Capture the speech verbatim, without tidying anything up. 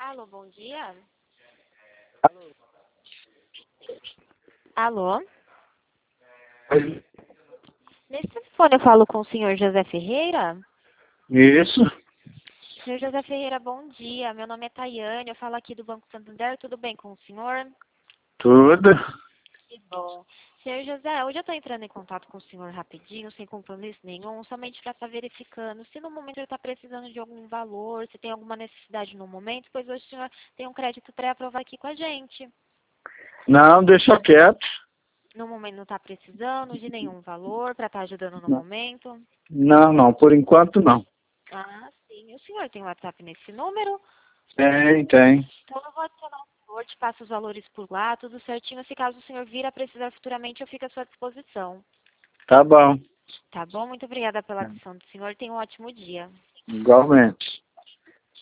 Alô, bom dia. Alô? Nesse telefone eu falo com o senhor José Ferreira? Isso, Senhor José Ferreira, bom dia. Meu nome é Tayane, eu falo aqui do Banco Santander. Tudo bem com o senhor? tudo. Que bom. Senhor José, hoje eu estou entrando em contato com o senhor rapidinho, sem compromisso nenhum, somente para estar verificando se no momento ele está precisando de algum valor, se tem alguma necessidade no momento, pois hoje o senhor tem um crédito pré-aprovado aqui com a gente. Não, deixa quieto. No momento não está precisando de nenhum valor para estar ajudando no Não, momento. não, não, por enquanto não. Ah, sim. O senhor tem WhatsApp nesse número? Tem, tem. Então eu vou adicionar o senhor, te passo os valores por lá, tudo certinho. Se caso o senhor vir a precisar futuramente, eu fico à sua disposição. Tá bom. Tá bom? Muito obrigada pela atenção do senhor. Tenha um ótimo dia. Igualmente.